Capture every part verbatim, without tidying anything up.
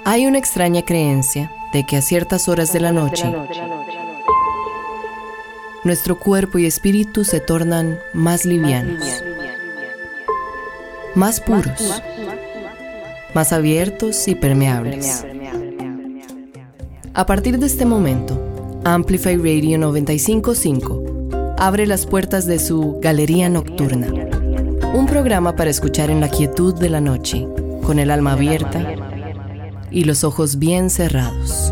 Hay una extraña creencia de que a ciertas horas de la noche, nuestro cuerpo y espíritu se tornan más livianos, más puros, más abiertos y permeables. A partir de este momento, Amplify Radio noventa y cinco punto cinco abre las puertas de su Galería Nocturna, un programa para escuchar en la quietud de la noche, con el alma abierta y los ojos bien cerrados.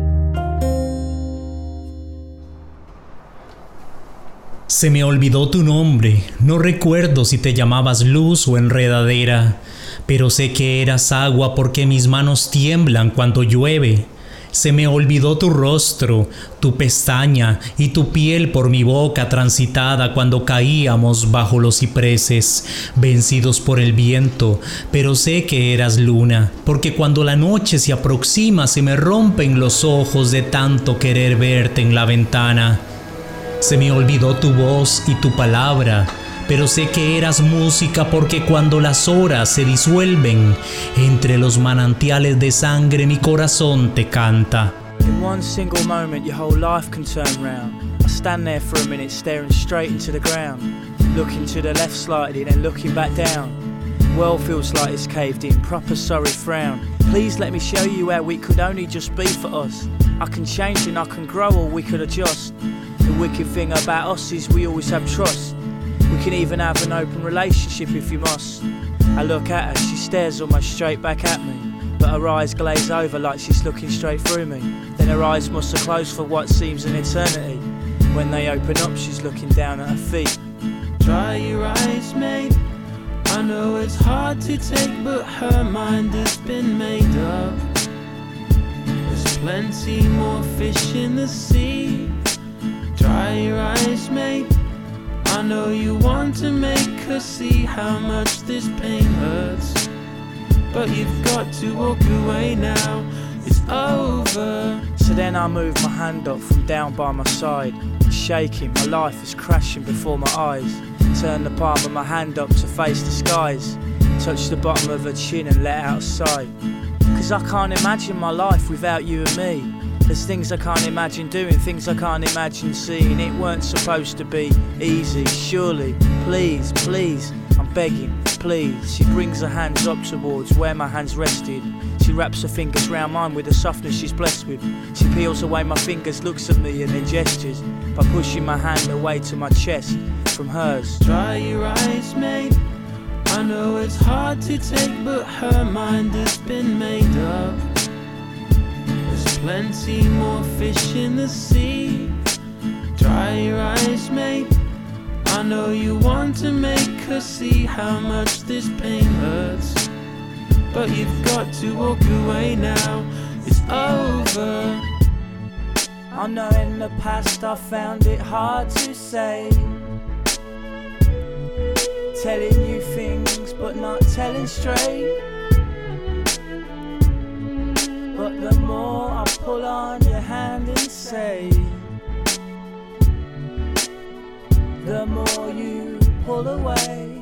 Se me olvidó tu nombre, no recuerdo si te llamabas Luz o Enredadera, pero sé que eras agua porque mis manos tiemblan cuando llueve. Se me olvidó tu rostro, tu pestaña y tu piel por mi boca transitada cuando caíamos bajo los cipreses, vencidos por el viento, pero sé que eras luna, porque cuando la noche se aproxima se me rompen los ojos de tanto querer verte en la ventana. Se me olvidó tu voz y tu palabra, pero sé que eras música porque cuando las horas se disuelven entre los manantiales de sangre mi corazón te canta. In one single moment your whole life can turn round. I stand there for a minute staring straight into the ground, looking to the left slightly then looking back down. World feels like it's caved in, proper sorry frown. Please let me show you how we could only just be for us. I can change and I can grow or we could adjust. The wicked thing about us is we always have trust. We can even have an open relationship if you must. I look at her, she stares almost straight back at me, but her eyes glaze over like she's looking straight through me. Then her eyes must have closed for what seems an eternity. When they open up, she's looking down at her feet. Dry your eyes, mate. I know it's hard to take, but her mind has been made up. There's plenty more fish in the sea. Dry your eyes, mate. I know you want to make her see how much this pain hurts, but you've got to walk away now, it's over. So then I move my hand up from down by my side, shaking, my life is crashing before my eyes. Turn the palm of my hand up to face the skies, touch the bottom of her chin and let out a sigh. Cause I can't imagine my life without you and me. There's things I can't imagine doing, things I can't imagine seeing. It weren't supposed to be easy, surely. Please, please, I'm begging, please. She brings her hands up towards where my hands rested. She wraps her fingers round mine with the softness she's blessed with. She peels away my fingers, looks at me and then gestures by pushing my hand away to my chest from hers. Dry your eyes, mate. I know it's hard to take, but her mind has been made up. There's plenty more fish in the sea. Dry your eyes, mate. I know you want to make her see how much this pain hurts, but you've got to walk away now, it's over. I know in the past I found it hard to say, telling you things but not telling straight. But the more I pull on your hand and say, the more you pull away.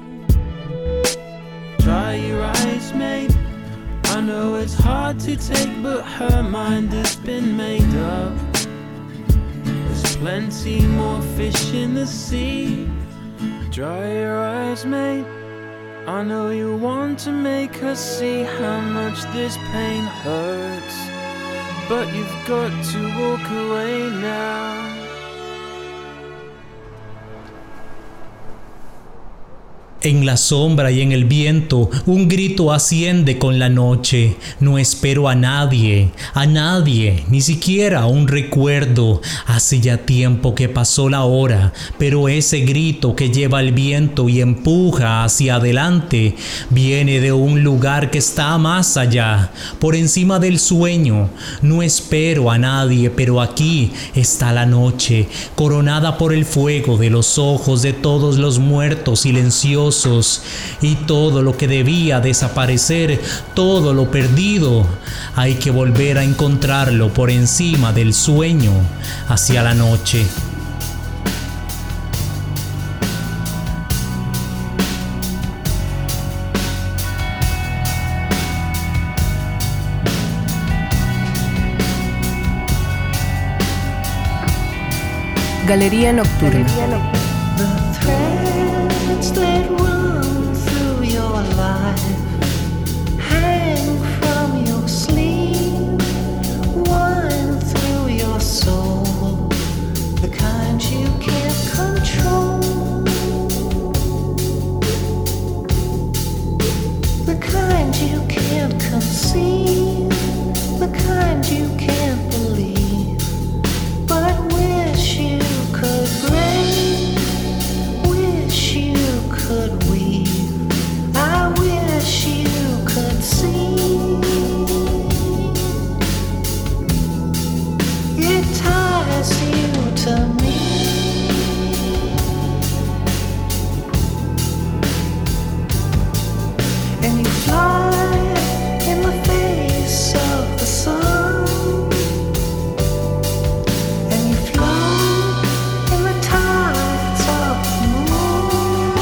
Dry your eyes, mate. I know it's hard to take, but her mind has been made up. There's plenty more fish in the sea. Dry your eyes, mate. I know you want to make her see how much this pain hurts, but you've got to walk away now. En la sombra y en el viento, un grito asciende con la noche. No espero a nadie, a nadie, ni siquiera un recuerdo. Hace ya tiempo que pasó la hora, pero ese grito que lleva el viento y empuja hacia adelante viene de un lugar que está más allá, por encima del sueño. No espero a nadie, pero aquí está la noche, coronada por el fuego de los ojos de todos los muertos silenciosos. Y todo lo que debía desaparecer, todo lo perdido, hay que volver a encontrarlo por encima del sueño, hacia la noche. Galería Nocturna. The threads that run through your life hang from your sleeve, wind through your soul, the kind you can't control, the kind you can't conceive, the kind you can't believe, but wish you could break, wish you could weave, I wish you could see. It ties you to me, and you fly in the face of the sun, and you float in the tides of the moon.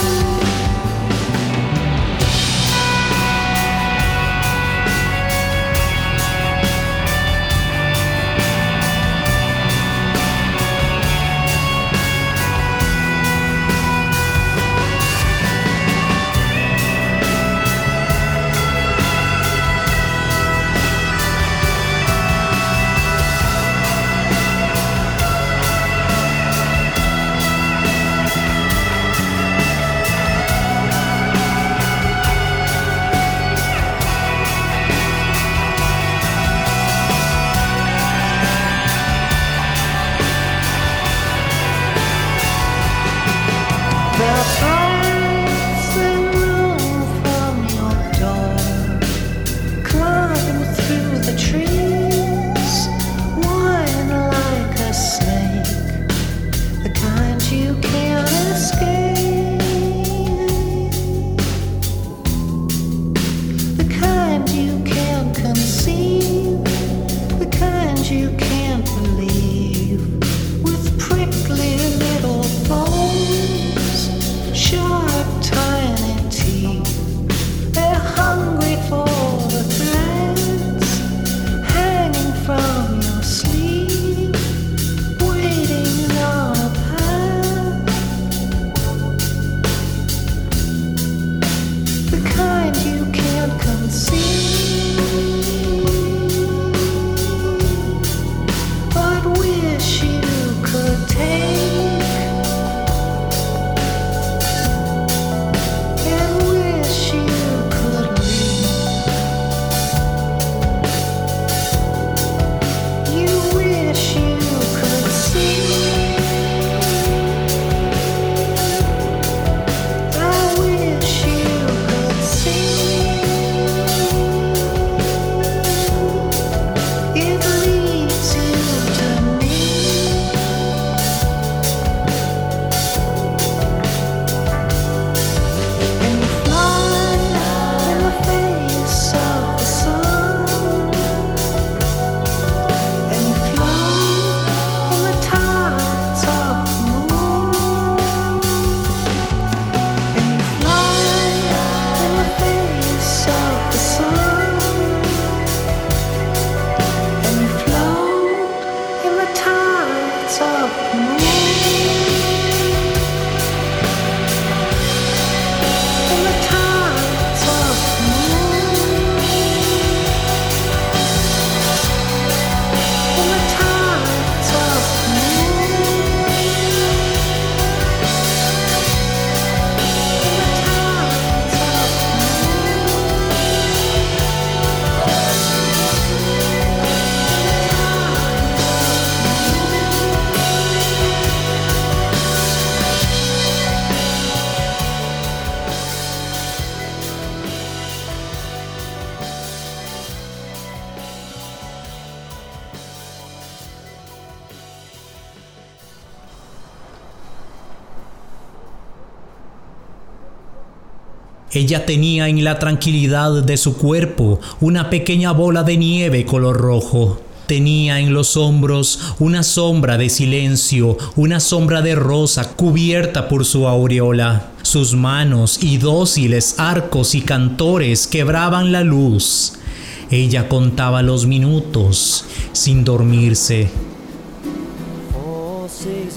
Ella tenía en la tranquilidad de su cuerpo una pequeña bola de nieve color rojo. Tenía en los hombros una sombra de silencio, una sombra de rosa cubierta por su aureola. Sus manos y dóciles arcos y cantores quebraban la luz. Ella contaba los minutos sin dormirse. Four, six,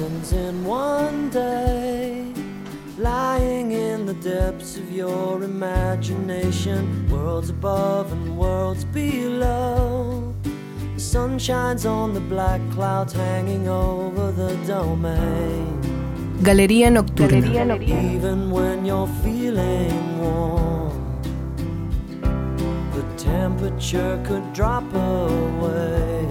seasons in one day, lying in the depths of your imagination, worlds above and worlds below. The sun shines on the black clouds hanging over the domain. Galería Nocturna. Even when you're feeling warm, the temperature could drop away,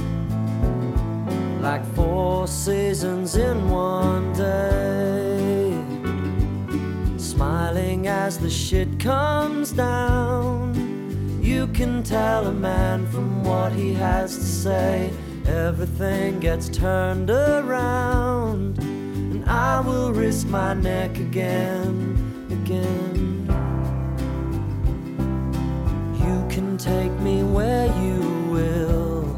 like four seasons in one day. Smiling as the shit comes down, you can tell a man from what he has to say. Everything gets turned around, and I will risk my neck again, again. You can take me where you will,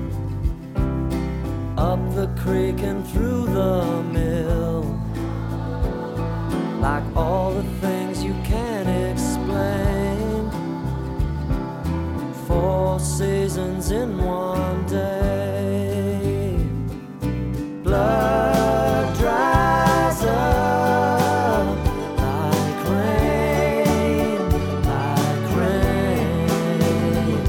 up the creek and through the mill, like all the things you can't explain. Four seasons in one day. Blood dries up like rain, like rain.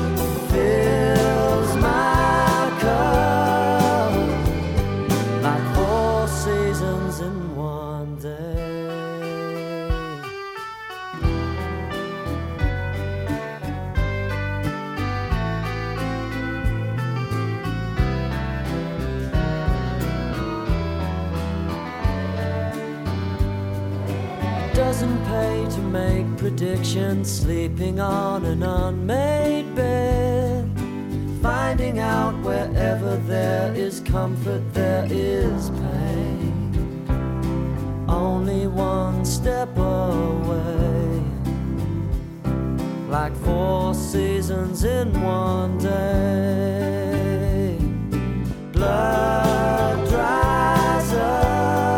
Fills my cup like four seasons in one day. Doesn't pay to make predictions, sleeping on an unmade bed, finding out wherever there is comfort there is pain, only one step away, like four seasons in one day. Blood dries up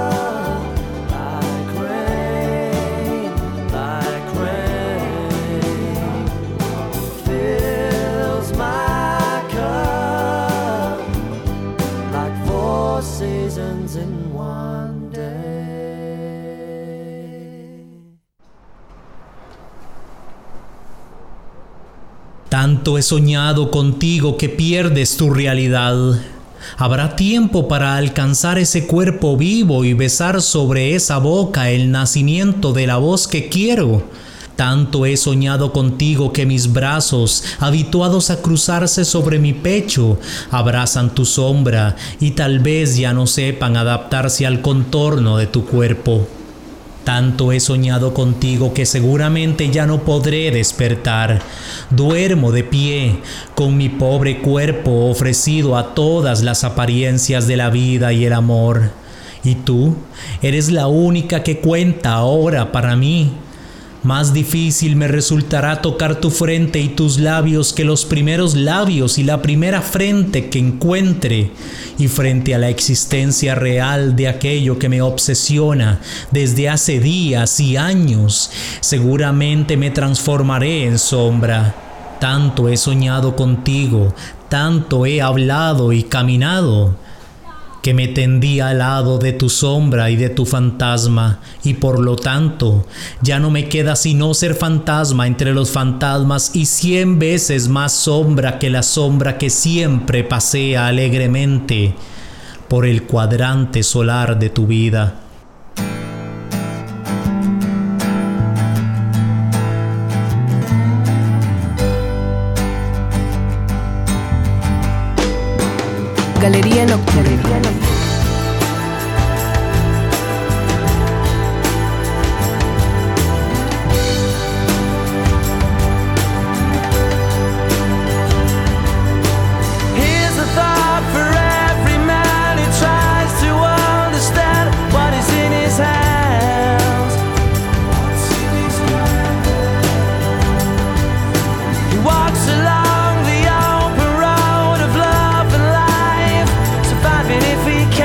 seasons in one day. Tanto he soñado contigo que pierdes tu realidad. Habrá tiempo para alcanzar ese cuerpo vivo y besar sobre esa boca el nacimiento de la voz que quiero. Tanto he soñado contigo que mis brazos, habituados a cruzarse sobre mi pecho, abrazan tu sombra y tal vez ya no sepan adaptarse al contorno de tu cuerpo. Tanto he soñado contigo que seguramente ya no podré despertar. Duermo de pie, con mi pobre cuerpo ofrecido a todas las apariencias de la vida y el amor. Y tú eres la única que cuenta ahora para mí. Más difícil me resultará tocar tu frente y tus labios que los primeros labios y la primera frente que encuentre. Y frente a la existencia real de aquello que me obsesiona desde hace días y años, seguramente me transformaré en sombra. Tanto he soñado contigo, tanto he hablado y caminado, que me tendí al lado de tu sombra y de tu fantasma, y por lo tanto ya no me queda sino ser fantasma entre los fantasmas y cien veces más sombra que la sombra que siempre pasea alegremente por el cuadrante solar de tu vida. Galería Nocturna. Here's a thought for every man who tries to understand what is in his hands. He walks along the open road of love and life, surviving if he can.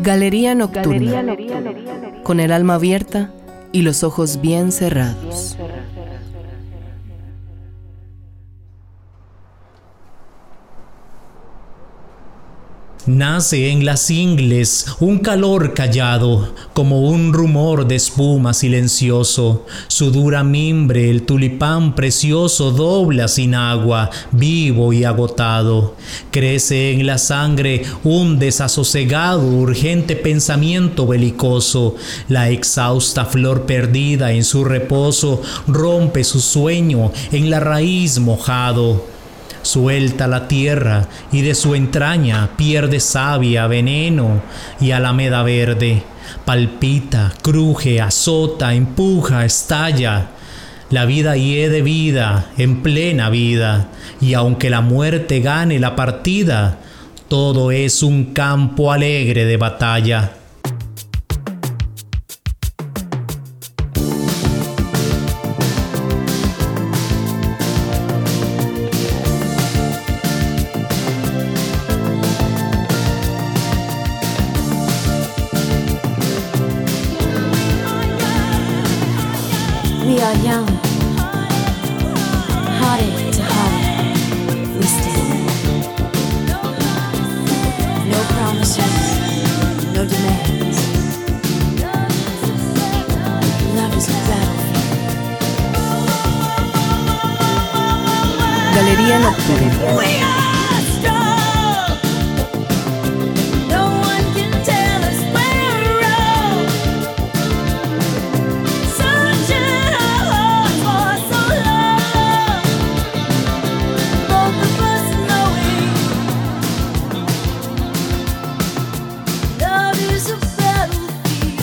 Galería nocturna, con el alma abierta y los ojos bien cerrados. Nace en las ingles un calor callado, como un rumor de espuma silencioso. Su dura mimbre el tulipán precioso dobla sin agua, vivo y agotado. Crece en la sangre un desasosegado, urgente pensamiento belicoso. La exhausta flor perdida en su reposo rompe su sueño en la raíz mojado. Suelta la tierra y de su entraña pierde savia, veneno y alameda verde. Palpita, cruje, azota, empuja, estalla. La vida hiede vida en plena vida, y aunque la muerte gane la partida, todo es un campo alegre de batalla. We are young, hearted to heart, we stand. No promises, no demands. Love is a battlefield. Galería nocturna. We are strong. No one can tell us we're wrong. Searching our hearts for so long. Both of us knowing love is a battlefield.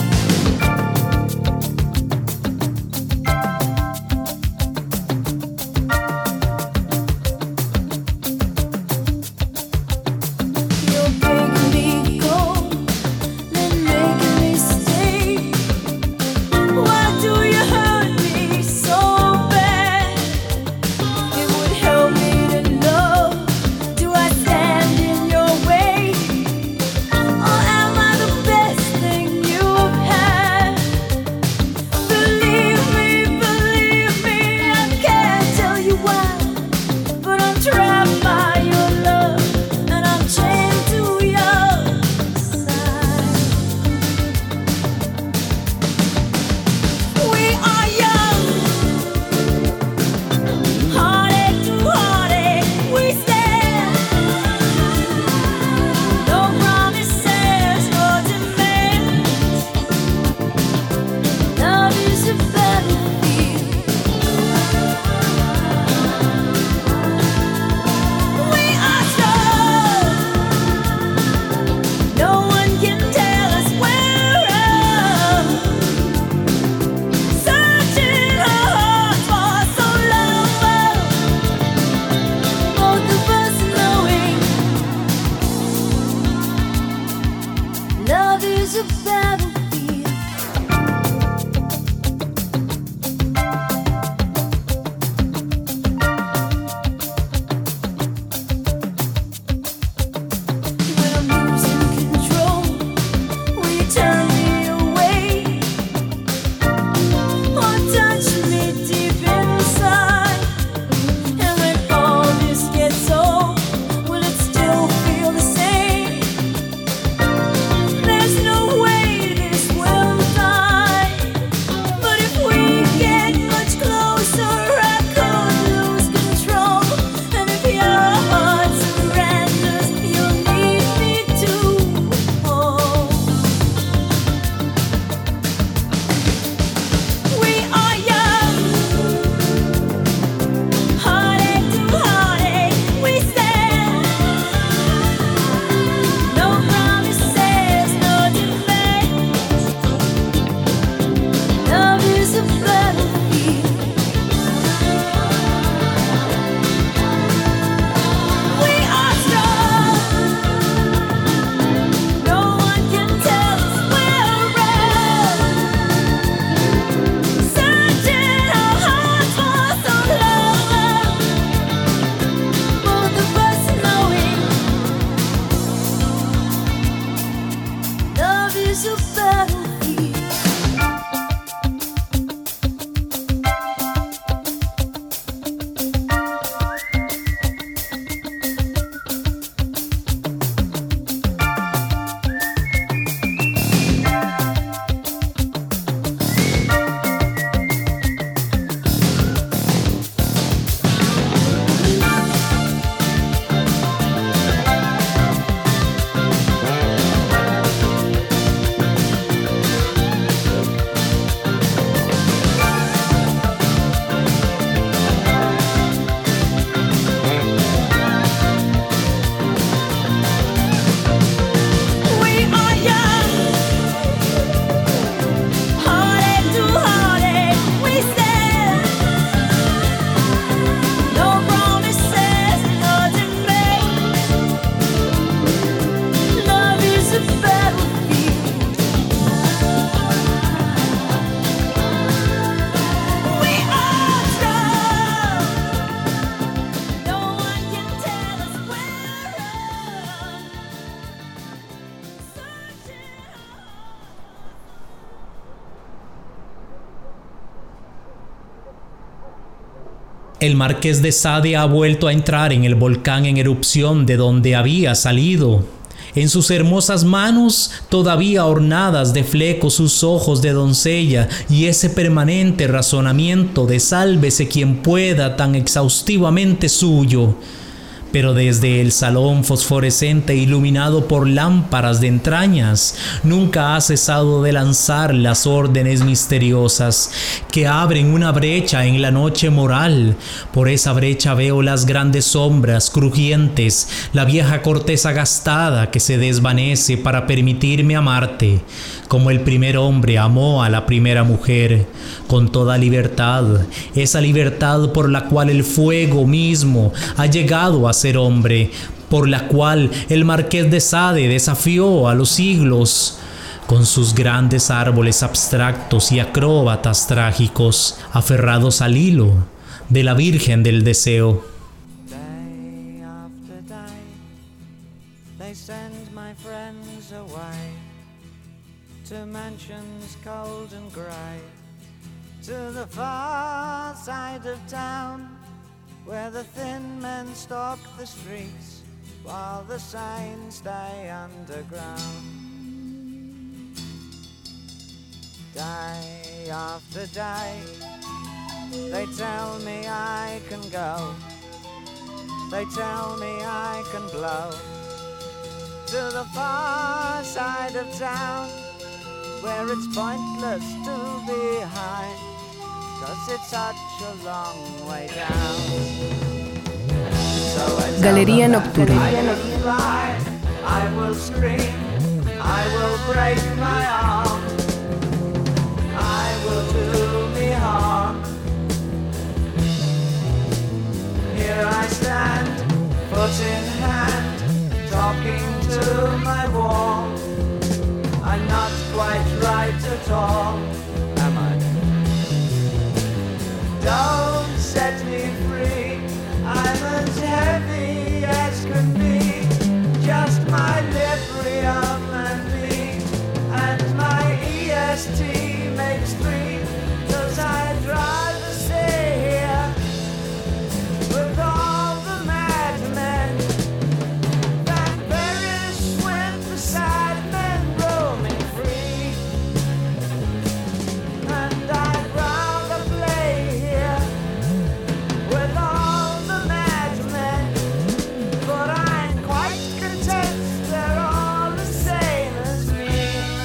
El Marqués de Sade ha vuelto a entrar en el volcán en erupción de donde había salido. En sus hermosas manos, todavía ornadas de flecos, sus ojos de doncella y ese permanente razonamiento de sálvese quien pueda tan exhaustivamente suyo. Pero desde el salón fosforescente iluminado por lámparas de entrañas, nunca ha cesado de lanzar las órdenes misteriosas que abren una brecha en la noche moral. Por esa brecha veo las grandes sombras crujientes, la vieja corteza gastada que se desvanece para permitirme amarte, como el primer hombre amó a la primera mujer, con toda libertad, esa libertad por la cual el fuego mismo ha llegado a ser hombre, por la cual el Marqués de Sade desafió a los siglos, con sus grandes árboles abstractos y acróbatas trágicos, aferrados al hilo de la Virgen del Deseo. Day after day, they send my friends away to mansions cold and grey, to the far side of town, where the thin men stalk the streets while the sane stay underground. Day after day, they tell me I can go, they tell me I can blow to the far side of town, where it's pointless to be high, 'cause it's such a long way down. So I tell Galería them Nocturna. I will fly, I will scream, I will break my arm, I will do me harm. Here I stand, foot in hand, talking to my wall. I'm not quite right at all, am I? Don't set me free, I'm as heavy as can be, just my librium and me, and my E S T makes three, 'cause I'd rather stay here with all the madmen than perish when beside men roaming free. And I'd rather play here with all the madmen, but I'm quite content they're all the same as me.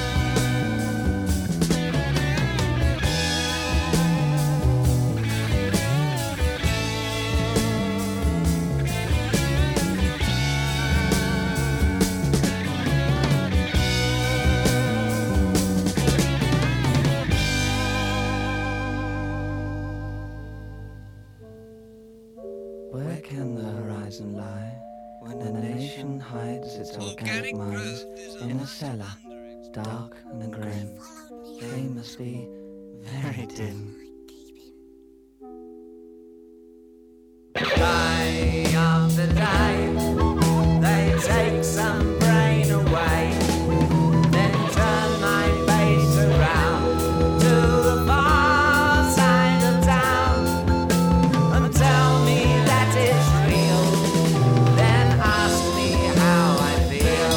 Where can the horizon lie when a nation hides its organic minds in a cellar, dark and grim? They must be very dim. Day after day, they take some brain away, then turn my face around to the far side of town and tell me that it's real, then ask me how I feel.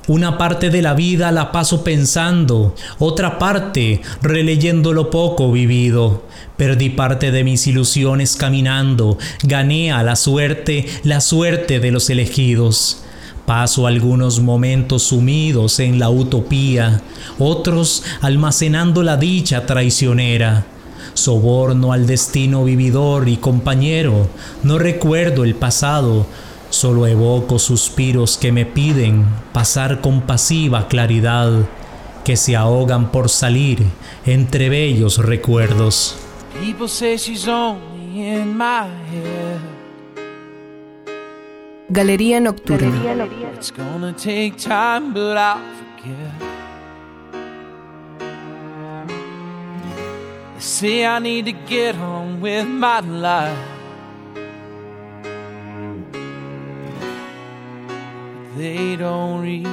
Una parte de la vida la paso pensando, otra parte releyendo lo poco vivido. Perdí parte de mis ilusiones caminando, gané a la suerte, la suerte de los elegidos. Paso algunos momentos sumidos en la utopía, otros almacenando la dicha traicionera. Soborno al destino vividor y compañero, no recuerdo el pasado, solo evoco suspiros que me piden pasar con pasiva claridad, que se ahogan por salir entre bellos recuerdos. People say she's only in my head. Galería Nocturna. It's gonna take time, but I'll forget. They say I need to get on with my life. They don't realize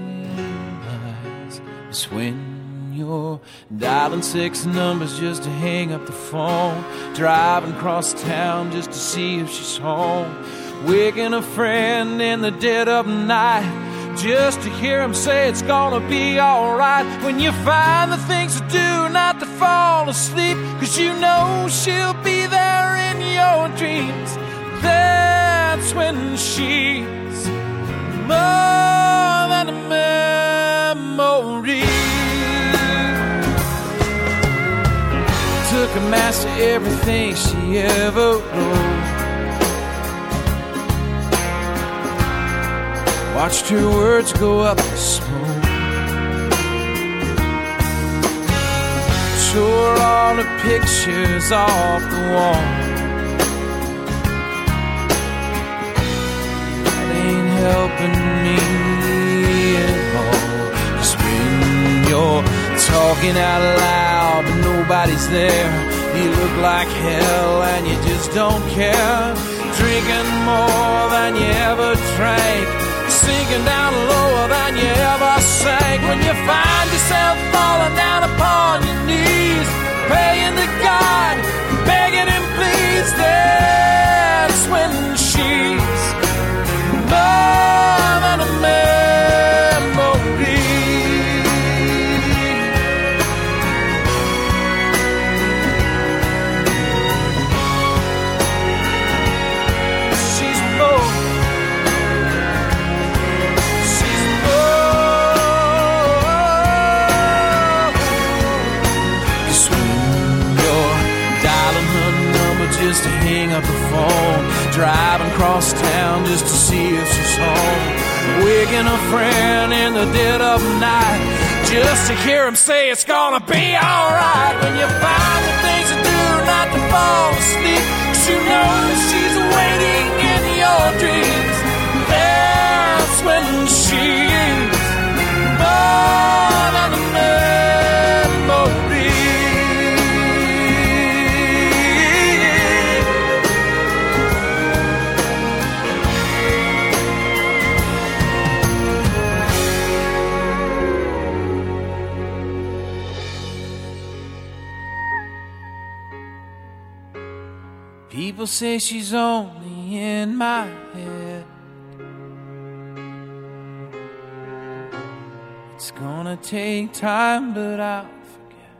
it's when you're dialing six numbers just to hang up the phone, driving across town just to see if she's home, waking a friend in the dead of night just to hear him say it's gonna be alright. When you find the things to do not to fall asleep, 'cause you know she'll be there in your dreams, that's when she's more than a memory. Took a master everything she ever wrote, watched her words go up in smoke, tore all the pictures off the wall. Helping me at all. 'Cause when you're talking out loud but nobody's there, you look like hell and you just don't care. Drinking more than you ever drank, sinking down lower than you ever sank. When you find yourself falling down upon your knees, praying to God, begging him please, that's when she's more than a memory. She's more. She's more. 'Cause when you're dialing her number just to hang up the phone, driving across town just to see if she's home, waking a friend in the dead of night just to hear him say it's gonna be alright. When you find the things to do not to fall asleep, 'cause you know she's waiting in your dreams, that's when she's more than a memory. People say she's only in my head. It's gonna take time, but I'll forget.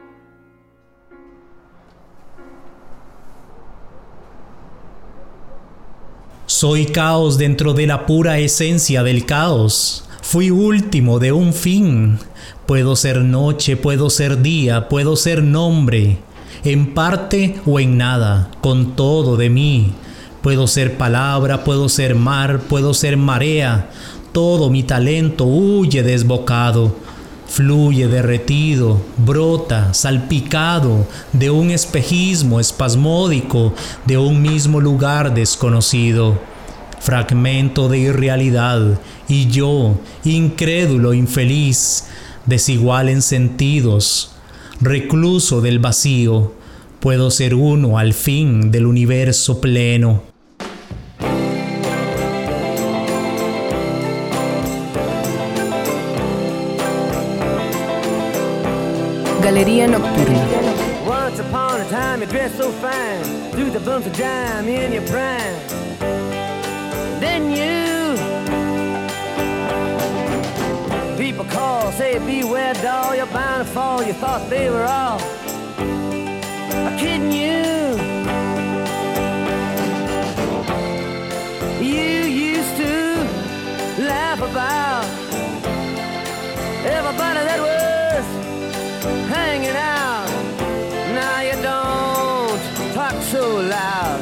Soy caos dentro de la pura esencia del caos. Fui último de un fin. Puedo ser noche, puedo ser día, puedo ser nombre. En parte o en nada, con todo de mí. Puedo ser palabra, puedo ser mar, puedo ser marea. Todo mi talento huye desbocado, fluye derretido, brota, salpicado de un espejismo espasmódico, de un mismo lugar desconocido. Fragmento de irrealidad, y yo, incrédulo, infeliz, desigual en sentidos, recluso del vacío, puedo ser uno al fin del universo pleno. Galería Nocturna. Once upon a time you dressed so fine, threw the bumps of dime in your prime. Then you people call, say beware doll, you're bound to fall. You thought they were all kidding you. You used to laugh about everybody that was hanging out. Now you don't talk so loud.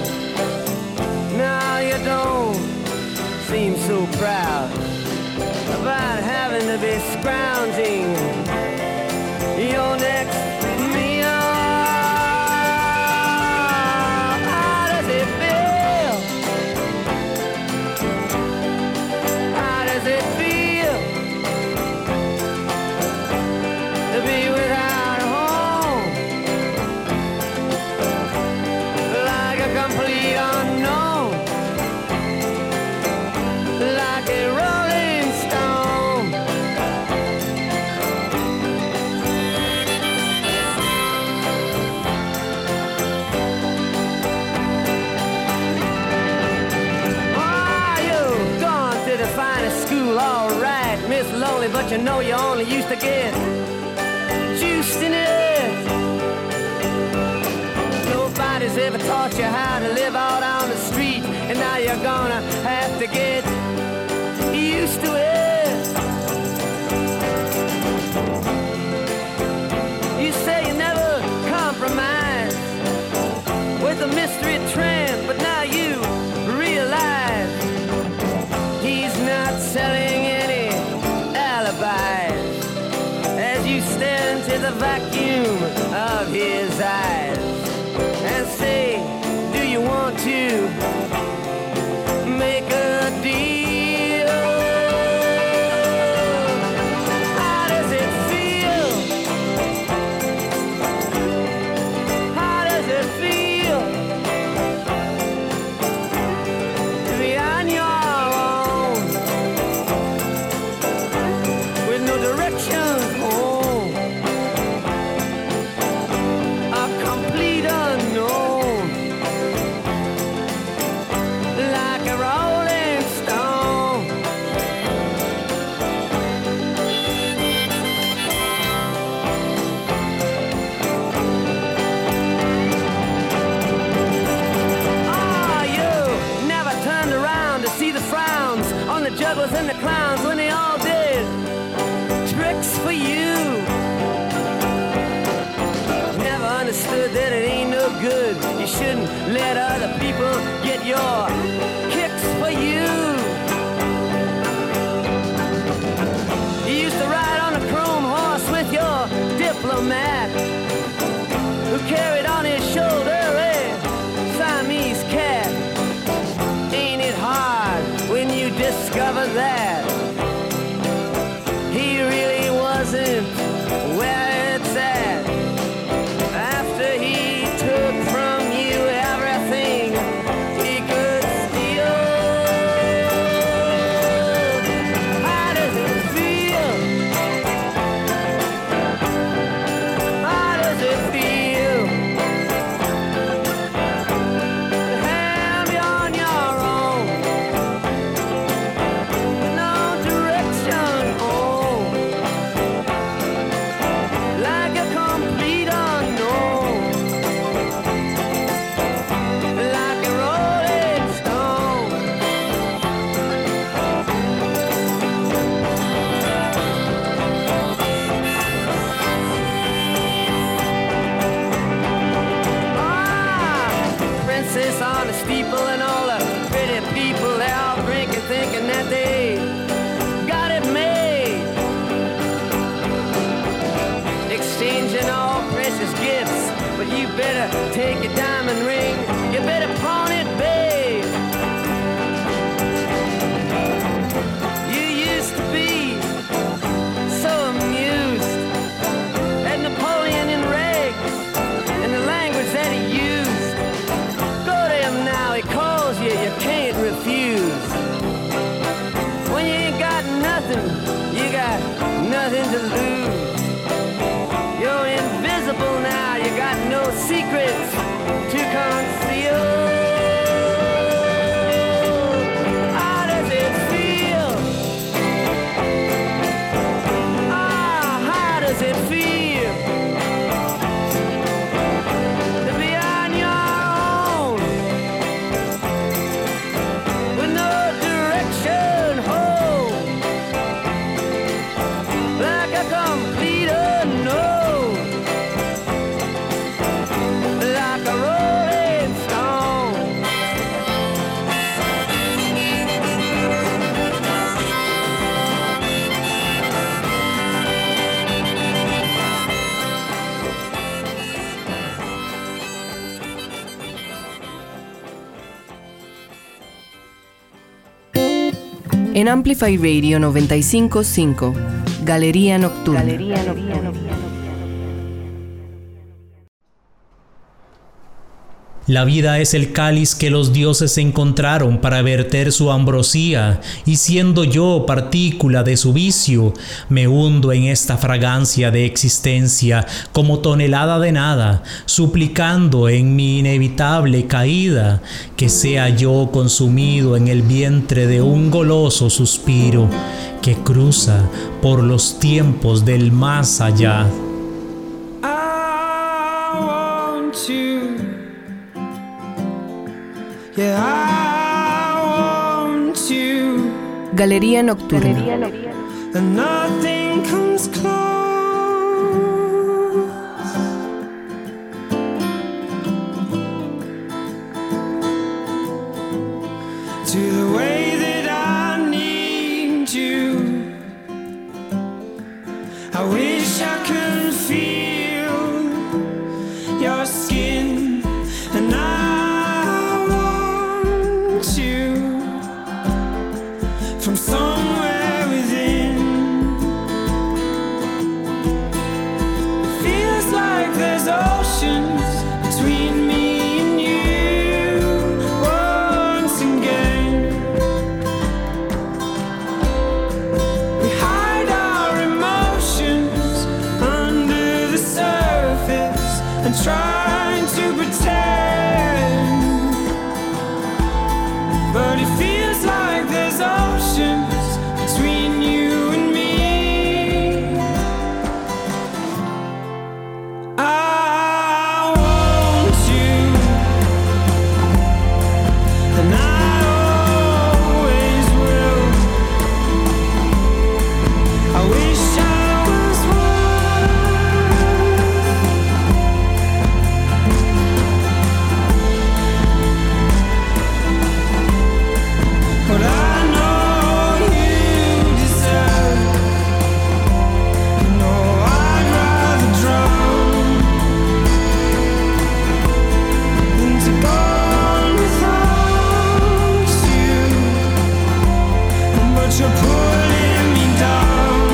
Now you don't seem so proud about having to be scrounging your next meal. How does it feel? How does it feel to be without a home? Like a complete unknown, like a rolling stone. Oh, you've gone to the finest school, all right, Miss Lonely, but you know you only used to get juiced in it. Nobody's ever taught you how to live out on the street, and now you're gonna have to get used to it. You say you never compromise with a mystery tramp, but now you realize he's not selling any alibis as you stare into the vacuum of his eyes and say, do you want to make a deal? How does it feel? How does it feel to be on your own with no direction home? A complete unknown, like a rolling stone. Ah, you never turned around to see the frowns on the jugglers and the clowns when they all did tricks for you. Never understood that it ain't no good. You shouldn't let other people get your kicks for you. You used to ride on a chrome horse with your diplomat, who carried on his shoulder a Siamese cat. Ain't it hard when you discover that he really wasn't where it's at? After he took from you everything he could steal. How does it feel? How does it feel to have you on your own, no direction home, like a complete unknown, like a rolling stone? Ah, princess on the steeple and all the pretty people, they all drinking, thinking that they got it made, exchanging all precious gifts. But you better take your diamond ring, you better pawn it, babe. You used to be so amused at Napoleon in rags and the language that he used. Go to him now, he calls you, you can't refuse. When you ain't got nothing, you got nothing to lose. You're invisible now, you got no secrets to conceal. How does it feel? En Amplify Radio noventa y cinco punto cinco, Galería Nocturna. Galería Nocturna. La vida es el cáliz que los dioses encontraron para verter su ambrosía, y siendo yo partícula de su vicio, me hundo en esta fragancia de existencia como tonelada de nada, suplicando en mi inevitable caída que sea yo consumido en el vientre de un goloso suspiro que cruza por los tiempos del más allá. I want you. Yeah, I want you. Galería Nocturna. Galería Nocturna. And nothing comes close to the way that I need you. I wish I could feel your skin, and I from somewhere within. It feels like there's oceans between me and you once again. We hide our emotions under the surface and trying to pretend, but it feels like there's oceans between you and me. I want you, and I always will. I wish I was one, but I you're pulling me down.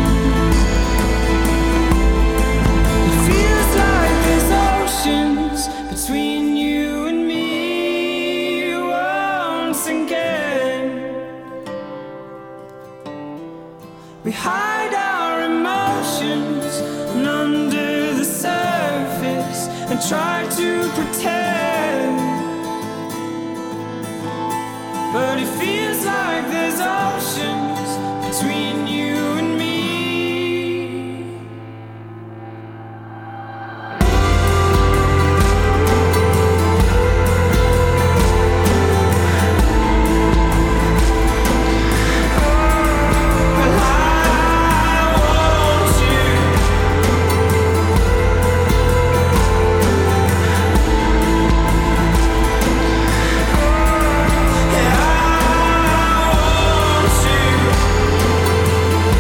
It feels like there's oceans between you and me once again. We hide our emotions under the surface and try to pretend, but it feels like there's oceans between you and me. Well, I want you. Yeah, I want you.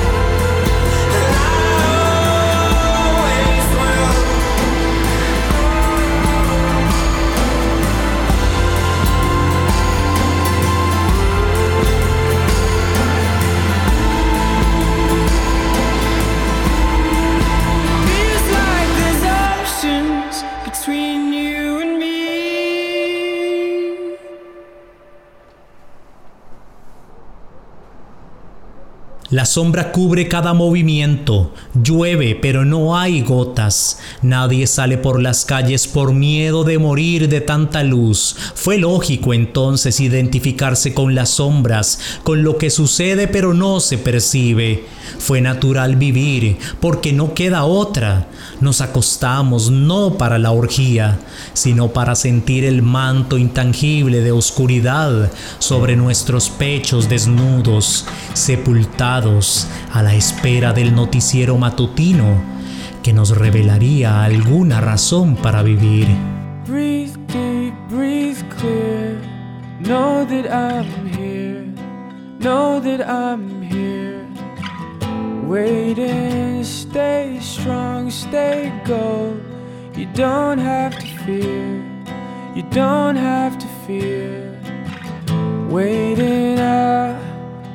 La sombra cubre cada movimiento, llueve pero no hay gotas. Nadie sale por las calles por miedo de morir de tanta luz. Fue lógico entonces identificarse con las sombras, con lo que sucede pero no se percibe. Fue natural vivir porque no queda otra. Nos acostamos no para la orgía, sino para sentir el manto intangible de oscuridad sobre nuestros pechos desnudos, sepultados a la espera del noticiero matutino que nos revelaría alguna razón para vivir. Breathe deep, breathe clear. Know that I'm here. Know that I'm here. Waiting, stay strong, stay gold. You don't have to fear. You don't have to fear. Waiting, I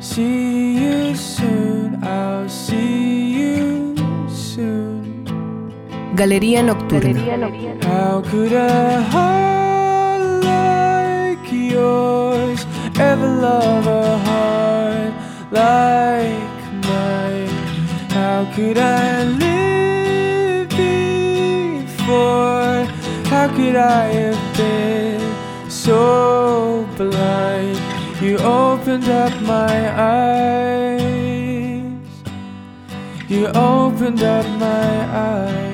See you soon, I'll see you soon. Galería Nocturna. How could a heart like yours ever love a heart like mine? How could I live before? How could I have been so blind? You opened up my eyes. You opened up my eyes.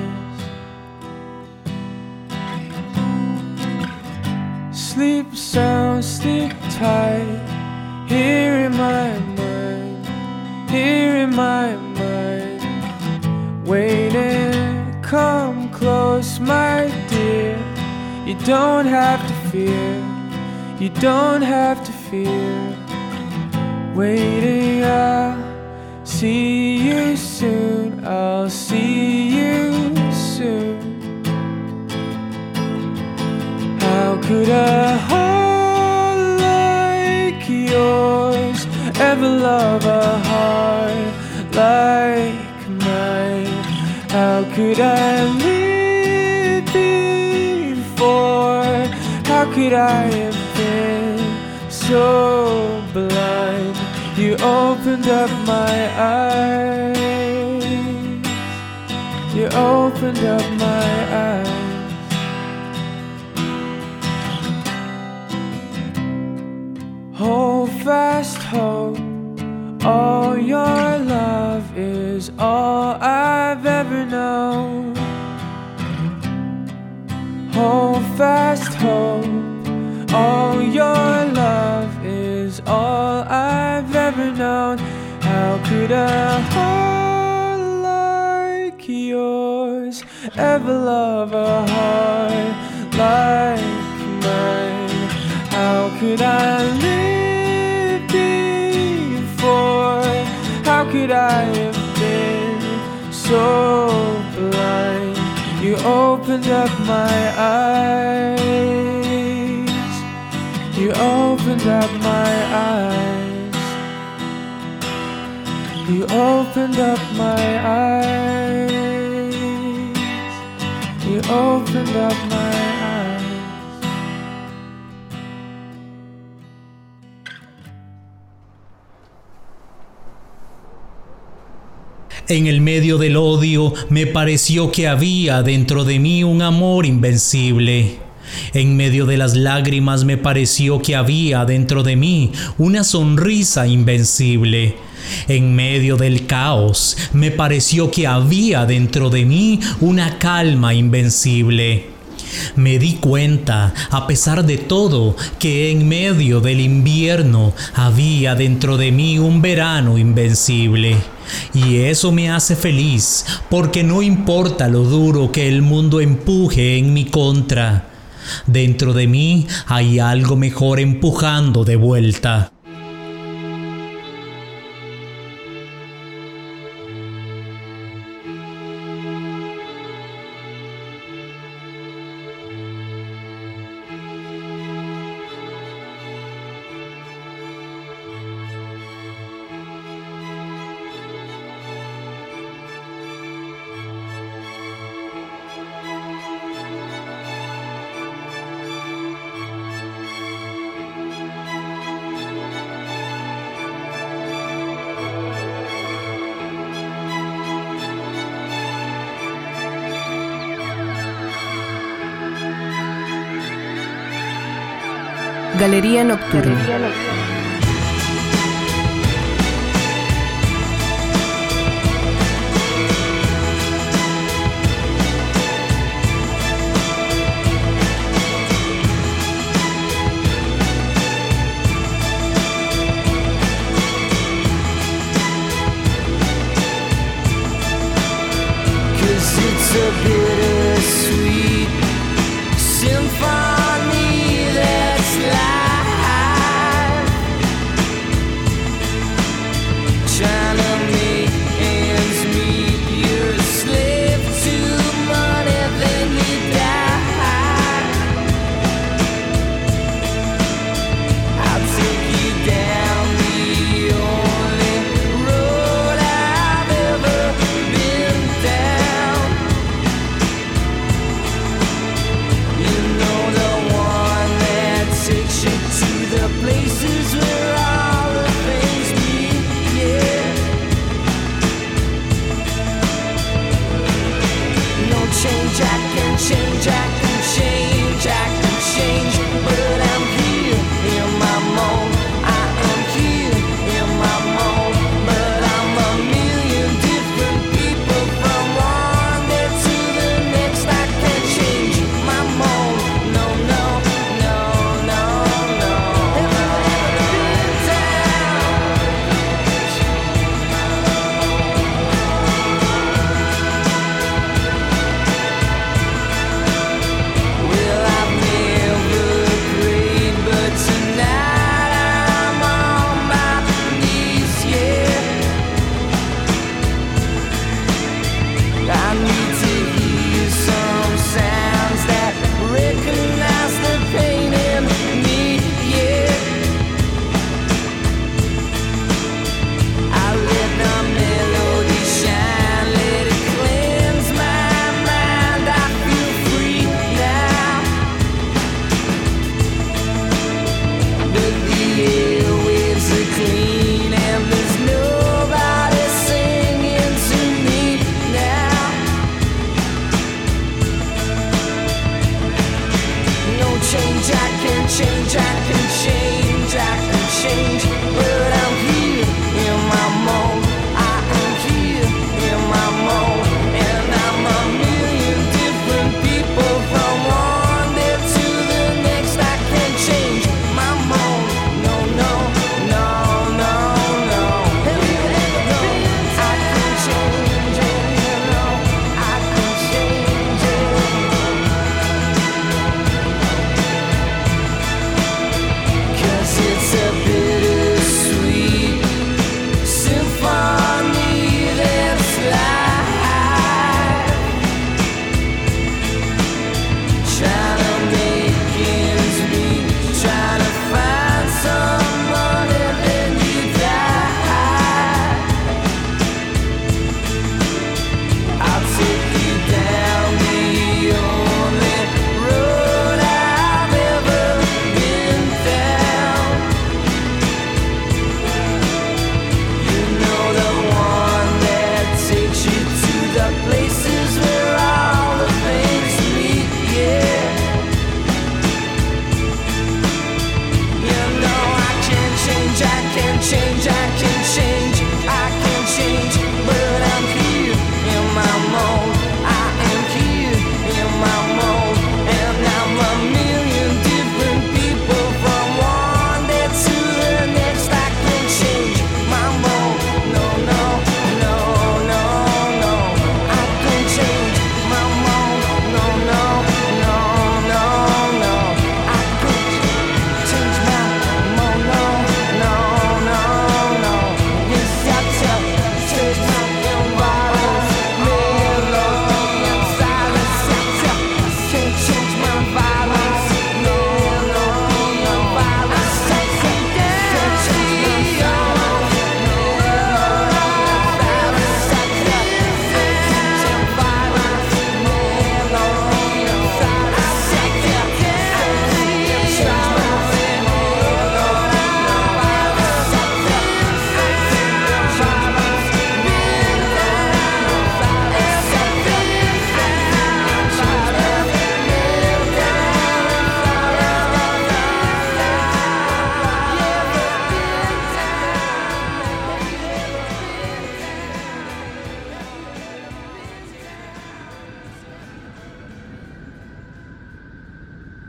Sleep sound, sleep tight. Here in my mind, here in my mind. Waiting, come close, my dear. You don't have to fear. You don't have to fear. Waiting, I'll see you soon. I'll see you soon. How could a heart like yours ever love a heart like mine? How could I live before? How could I have been so blind? You opened up my eyes. You opened up my eyes. Hold fast hope. All your love is all I've ever known. Hold fast hope. All your love is all I've ever known. How could a heart like yours ever love a heart like mine? How could I live before? How could I have been so blind? You opened up my eyes. You opened up my eyes. You opened up my eyes. You opened up my eyes. En el medio del odio me pareció que había dentro de mí un amor invencible. En medio de las lágrimas me pareció que había dentro de mí una sonrisa invencible. En medio del caos me pareció que había dentro de mí una calma invencible. Me di cuenta, a pesar de todo, que en medio del invierno había dentro de mí un verano invencible. Y eso me hace feliz, porque no importa lo duro que el mundo empuje en mi contra. Dentro de mí hay algo mejor empujando de vuelta. Galería Nocturna. It's a bittersweet symphony that's life.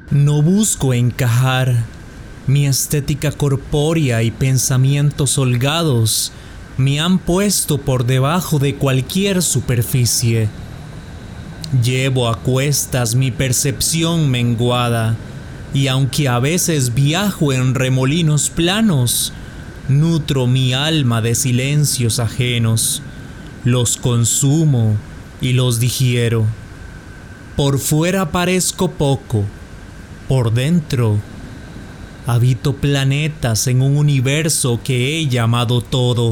No busco encajar. Mi estética corpórea y pensamientos holgados me han puesto por debajo de cualquier superficie. Llevo a cuestas mi percepción menguada, y aunque a veces viajo en remolinos planos, nutro mi alma de silencios ajenos, los consumo y los digiero. Por fuera parezco poco, por dentro habito planetas en un universo que he llamado todo.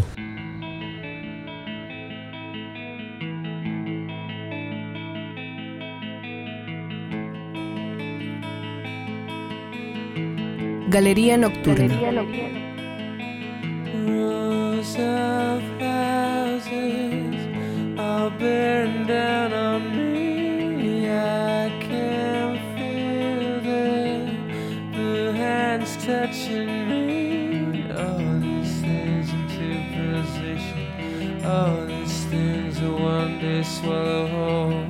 Galería Nocturna. Rows of houses are bearing down on me. I can feel the, the hands touching me. All these things into position. All these things will one day swallow whole.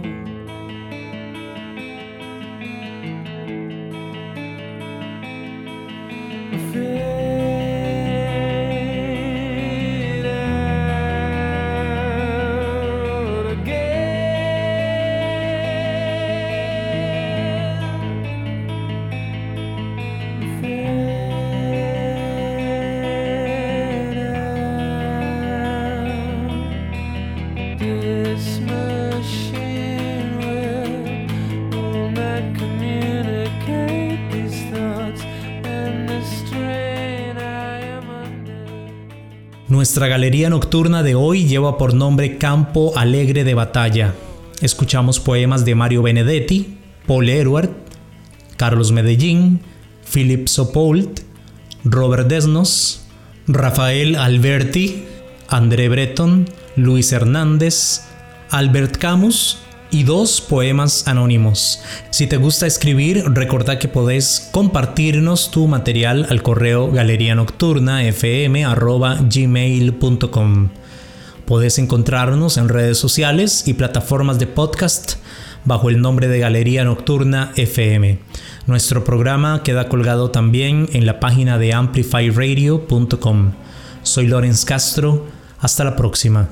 Nuestra galería nocturna de hoy lleva por nombre Campo Alegre de Batalla. Escuchamos poemas de Mario Benedetti, Paul Eluard, Carlos Medellín, Philip Sopold, Robert Desnos, Rafael Alberti, André Breton, Luis Hernández, Albert Camus y dos poemas anónimos. Si te gusta escribir, recordá que podés compartirnos tu material al correo galerianocturnafm arroba gmail punto com. Podés encontrarnos en redes sociales y plataformas de podcast bajo el nombre de Galería Nocturna F M. Nuestro programa queda colgado también en la página de amplify radio punto com. Soy Lorenz Castro. Hasta la próxima.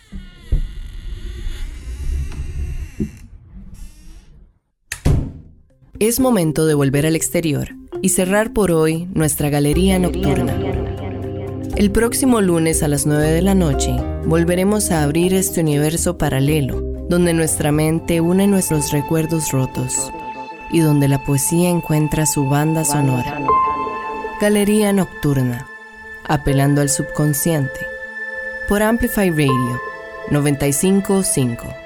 Es momento de volver al exterior y cerrar por hoy nuestra galería nocturna. El próximo lunes a las nueve de la noche volveremos a abrir este universo paralelo, donde nuestra mente une nuestros recuerdos rotos y donde la poesía encuentra su banda sonora. Galería Nocturna, apelando al subconsciente, por Amplify Radio noventa y cinco punto cinco.